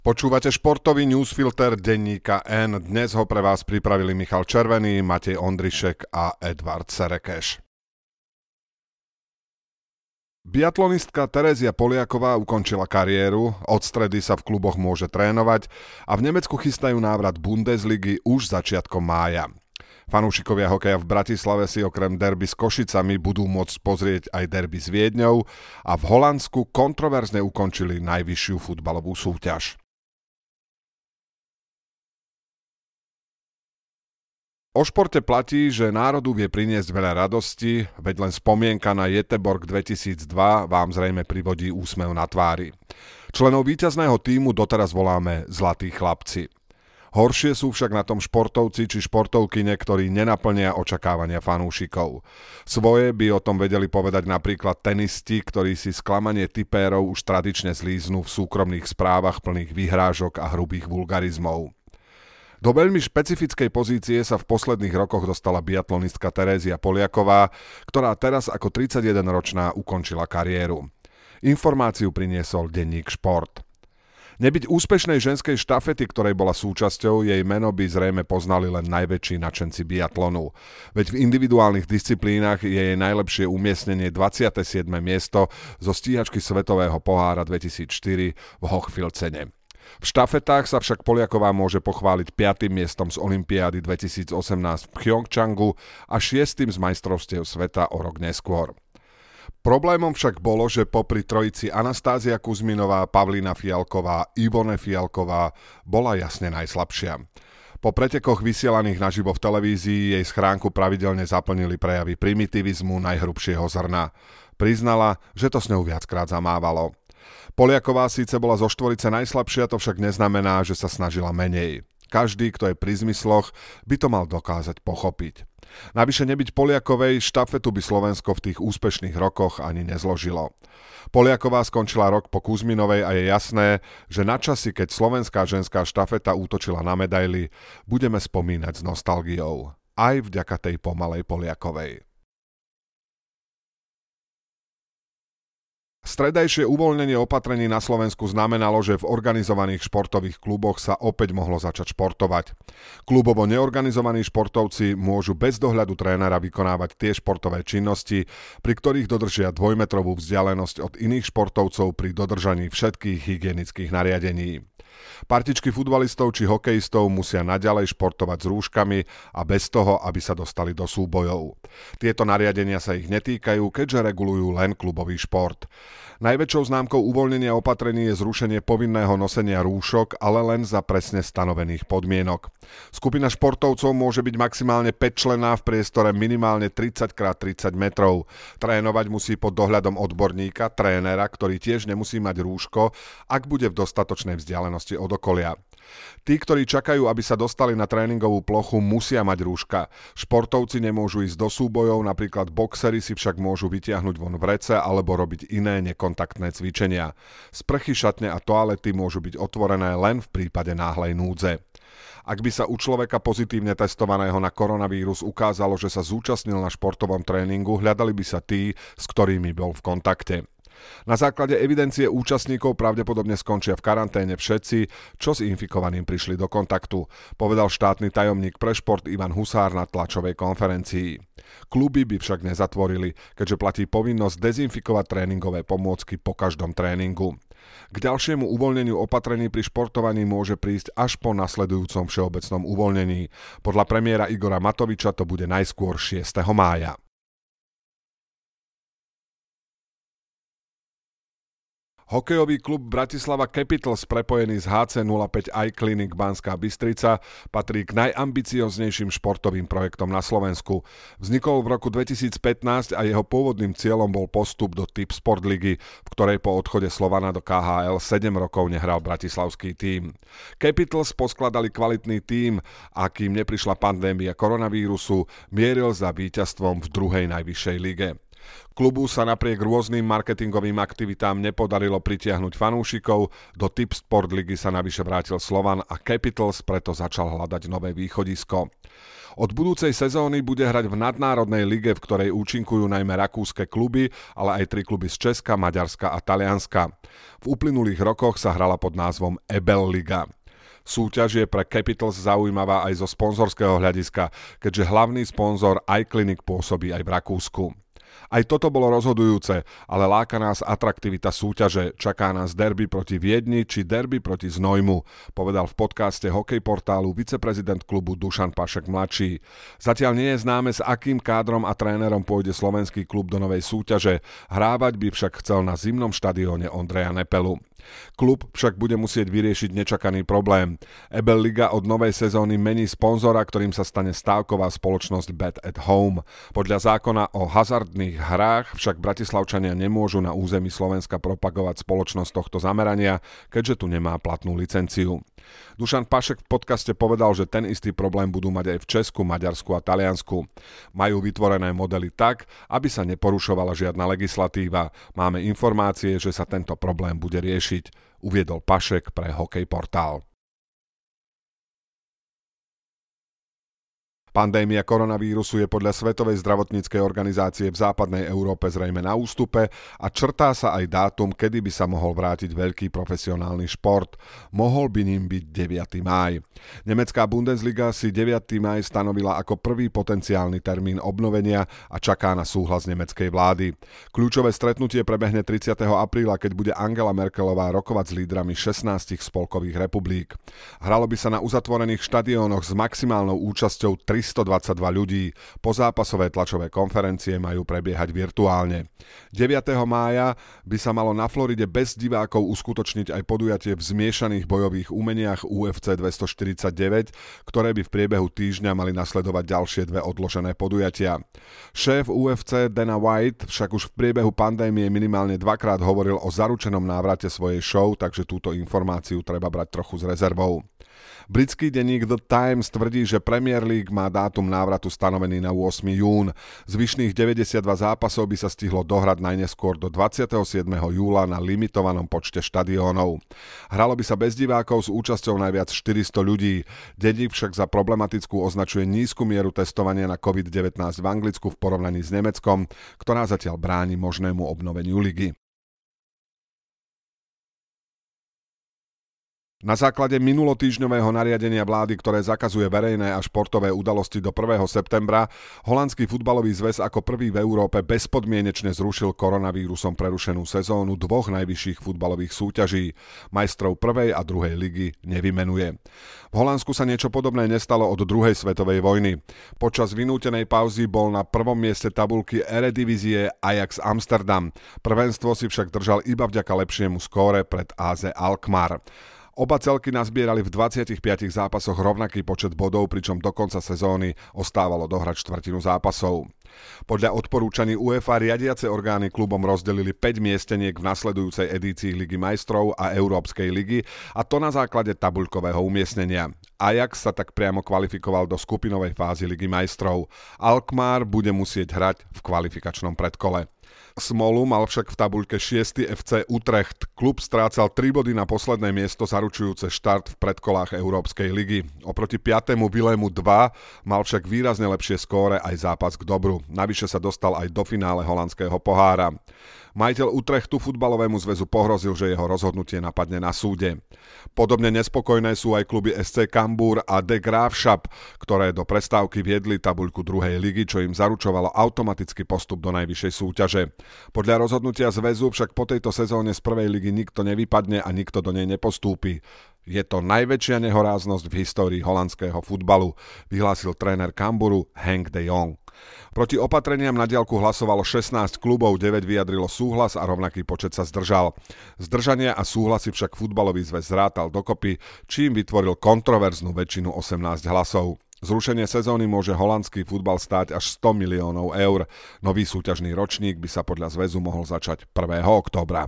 Počúvate športový newsfilter denníka N. Dnes ho pre vás pripravili Michal Červený, Matej Ondrišek a Edvard Serekeš. Biatlonistka Terezia Poliaková ukončila kariéru, od stredy sa v kluboch môže trénovať a v Nemecku chystajú návrat Bundesligy už začiatkom mája. Fanúšikovia hokeja v Bratislave si okrem derby s Košicami budú môcť pozrieť aj derby s Viedňou a v Holandsku kontroverzne ukončili najvyššiu futbalovú súťaž. O športe platí, že národu vie priniesť veľa radosti, veď len spomienka na Göteborg 2002 vám zrejme privodí úsmev na tvári. Členov víťazného tímu doteraz voláme Zlatí chlapci. Horšie sú však na tom športovci či športovkyne, ktorí nenaplnia očakávania fanúšikov. Svoje by o tom vedeli povedať napríklad tenisti, ktorí si sklamanie tipérov už tradične zlíznú v súkromných správach plných vyhrážok a hrubých vulgarizmov. Do veľmi špecifickej pozície sa v posledných rokoch dostala biatlonistka Terezia Poliaková, ktorá teraz ako 31-ročná ukončila kariéru. Informáciu priniesol denník Šport. Nebyť úspešnej ženskej štafety, ktorej bola súčasťou, jej meno by zrejme poznali len najväčší nadšenci biatlonu. Veď v individuálnych disciplínach je jej najlepšie umiestnenie 27. miesto zo stíhačky Svetového pohára 2004 v Hochfilzene. V štafetách sa však Poliaková môže pochváliť 5. miestom z Olympiády 2018 v Pchjongčangu a 6. z majstrovstiev sveta o rok neskôr. Problémom však bolo, že popri trojici Anastázia Kuzminová, Pavlína Fialková, Ivone Fialková bola jasne najslabšia. Po pretekoch vysielaných naživo v televízii jej schránku pravidelne zaplnili prejavy primitivizmu najhrubšieho zrna. Priznala, že to s ňou viackrát zamávalo. Poliaková síce bola zo štvorice najslabšia, to však neznamená, že sa snažila menej. Každý, kto je pri zmysloch, by to mal dokázať pochopiť. Navyše nebyť Poliakovej, štafetu by Slovensko v tých úspešných rokoch ani nezložilo. Poliaková skončila rok po Kuzminovej a je jasné, že na časy, keď slovenská ženská štafeta útočila na medaily, budeme spomínať s nostalgiou. Aj vďaka tej pomalej Poliakovej. Stredajšie uvoľnenie opatrení na Slovensku znamenalo, že v organizovaných športových kluboch sa opäť mohlo začať športovať. Klubovo neorganizovaní športovci môžu bez dohľadu trénera vykonávať tie športové činnosti, pri ktorých dodržia 2-metrovú vzdialenosť od iných športovcov pri dodržaní všetkých hygienických nariadení. Partičky futbalistov či hokejistov musia naďalej športovať s rúškami a bez toho, aby sa dostali do súbojov. Tieto nariadenia sa ich netýkajú, keďže regulujú len klubový šport. Najväčšou známkou uvoľnenia opatrení je zrušenie povinného nosenia rúšok, ale len za presne stanovených podmienok. Skupina športovcov môže byť maximálne 5-členná v priestore minimálne 30x30 metrov. Trénovať musí pod dohľadom odborníka, trénera, ktorý tiež nemusí mať rúško, ak bude v dostatočnej vzdialenosti od okolia. Tí, ktorí čakajú, aby sa dostali na tréningovú plochu, musia mať rúška. Športovci nemôžu ísť do súbojov, napríklad boxeri si však môžu vytiahnuť von vrece alebo robiť iné nekontaktné cvičenia. Sprchy, šatne a toalety môžu byť otvorené len v prípade náhlej núdze. Ak by sa u človeka pozitívne testovaného na koronavírus ukázalo, že sa zúčastnil na športovom tréningu, hľadali by sa tí, s ktorými bol v kontakte. Na základe evidencie účastníkov pravdepodobne skončia v karanténe všetci, čo s infikovaným prišli do kontaktu, povedal štátny tajomník pre šport Ivan Husár na tlačovej konferencii. Kluby by však nezatvorili, keďže platí povinnosť dezinfikovať tréningové pomôcky po každom tréningu. K ďalšiemu uvoľneniu opatrení pri športovaní môže prísť až po nasledujúcom všeobecnom uvoľnení. Podľa premiéra Igora Matoviča to bude najskôr 6. mája. Hokejový klub Bratislava Capitals prepojený s HC05 iClinic Banská Bystrica patrí k najambicioznejším športovým projektom na Slovensku. Vznikol v roku 2015 a jeho pôvodným cieľom bol postup do Typ Sport ligy, v ktorej po odchode Slovana do KHL 7 rokov nehral bratislavský tím. Capitals poskladali kvalitný tím a kým neprišla pandémia koronavírusu, mieril za víťazstvom v druhej najvyššej lige. Klubu sa napriek rôznym marketingovým aktivitám nepodarilo pritiahnuť fanúšikov, do Tipsport ligy sa navyše vrátil Slovan a Capitals preto začal hľadať nové východisko. Od budúcej sezóny bude hrať v nadnárodnej lige, v ktorej účinkujú najmä rakúske kluby, ale aj 3 kluby z Česka, Maďarska a Talianska. V uplynulých rokoch sa hrala pod názvom EBEL Liga. Súťaž je pre Capitals zaujímavá aj zo sponzorského hľadiska, keďže hlavný sponzor iClinic pôsobí aj v Rakúsku. Aj toto bolo rozhodujúce, ale láka nás atraktivita súťaže. Čaká nás derby proti Viedni či derby proti Znojmu, povedal v podcaste Hokejportálu viceprezident klubu Dušan Pašek mladší. Zatiaľ nie je známe, s akým kádrom a trénerom pôjde slovenský klub do novej súťaže. Hrávať by však chcel na zimnom štadióne Ondreja Nepelu. Klub však bude musieť vyriešiť nečakaný problém. EBEL Liga od novej sezóny mení sponzora, ktorým sa stane stávková spoločnosť Bet at Home. Podľa zákona o hazardných hrách však Bratislavčania nemôžu na území Slovenska propagovať spoločnosť tohto zamerania, keďže tu nemá platnú licenciu. Dušan Pašek v podcaste povedal, že ten istý problém budú mať aj v Česku, Maďarsku a Taliansku. Majú vytvorené modely tak, aby sa neporušovala žiadna legislatíva. Máme informácie, že sa tento problém bude riešiť, uviedol Pašek pre Hokejportál. Pandémia koronavírusu je podľa Svetovej zdravotníckej organizácie v západnej Európe zrejme na ústupe a črtá sa aj dátum, kedy by sa mohol vrátiť veľký profesionálny šport. Mohol by ním byť 9. máj. Nemecká Bundesliga si 9. máj stanovila ako prvý potenciálny termín obnovenia a čaká na súhlas nemeckej vlády. Kľúčové stretnutie prebehne 30. apríla, keď bude Angela Merkelová rokovať s lídrami 16 spolkových republik. Hralo by sa na uzatvorených štadiónoch s maximálnou účasťou 322 ľudí. Pozápasové tlačové konferencie majú prebiehať virtuálne. 9. mája by sa malo na Floride bez divákov uskutočniť aj podujatie v zmiešaných bojových umeniach UFC 249, ktoré by v priebehu týždňa mali nasledovať ďalšie 2 odložené podujatia. Šéf UFC Dana White však už v priebehu pandémie minimálne 2-krát hovoril o zaručenom návrate svojej show, takže túto informáciu treba brať trochu s rezervou. Britský denník The Times tvrdí, že Premier League má dátum návratu stanovený na 8. jún. Zvyšných 92 zápasov by sa stihlo dohrať najneskôr do 27. júla na limitovanom počte štadiónov. Hralo by sa bez divákov s účasťou najviac 400 ľudí. Denník však za problematickú označuje nízku mieru testovania na COVID-19 v Anglicku v porovnaní s Nemeckom, ktorá zatiaľ bráni možnému obnoveniu ligy. Na základe minulotýždňového nariadenia vlády, ktoré zakazuje verejné a športové udalosti do 1. septembra, holandský futbalový zväz ako prvý v Európe bezpodmienečne zrušil koronavírusom prerušenú sezónu 2 najvyšších futbalových súťaží. Majstrov 1. a 2. ligy nevymenuje. V Holandsku sa niečo podobné nestalo od 2. svetovej vojny. Počas vynútenej pauzy bol na prvom mieste tabuľky Eredivisie Ajax Amsterdam. Prvenstvo si však držal iba vďaka lepšiemu skóre pred AZ Alkmaar. Oba celky nazbierali v 25 zápasoch rovnaký počet bodov, pričom do konca sezóny ostávalo dohrať štvrtinu zápasov. Podľa odporúčaní UEFA riadiace orgány klubom rozdelili 5 miesteniek v nasledujúcej edícii Ligy majstrov a Európskej ligy, a to na základe tabuľkového umiestnenia. Ajax sa tak priamo kvalifikoval do skupinovej fázy Ligy majstrov. Alkmaar bude musieť hrať v kvalifikačnom predkole. Smolu mal však v tabuľke 6. FC Utrecht. Klub strácal 3 body na posledné miesto zaručujúce štart v predkolách Európskej ligy. Oproti 5. Vilému 2 mal však výrazne lepšie skóre aj zápas k dobru. Navyše sa dostal aj do finále holandského pohára. Majiteľ Utrechtu futbalovému zväzu pohrozil, že jeho rozhodnutie napadne na súde. Podobne nespokojné sú aj kluby SC Cambuur a De Graafschap, ktoré do prestávky viedli tabuľku 2. ligy, čo im zaručovalo automatický postup do najvyššej súťaže. Podľa rozhodnutia zväzu však po tejto sezóne z 1. ligy nikto nevypadne a nikto do nej nepostúpi. Je to najväčšia nehoráznosť v histórii holandského futbalu, vyhlásil tréner Cambuuru Henk de Jong. Proti opatreniam na diaľku hlasovalo 16 klubov, 9 vyjadrilo súhlas a rovnaký počet sa zdržal. Zdržania a súhlasy však futbalový zväz zrátal dokopy, čím vytvoril kontroverznú väčšinu 18 hlasov. Zrušenie sezóny môže holandský futbal stáť až 100 miliónov eur. Nový súťažný ročník by sa podľa zväzu mohol začať 1. októbra.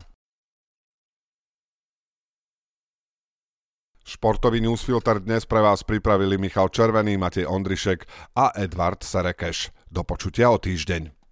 Športový newsfilter dnes pre vás pripravili Michal Červený, Matej Ondrišek a Edvard Serekeš. Do počutia o týždeň.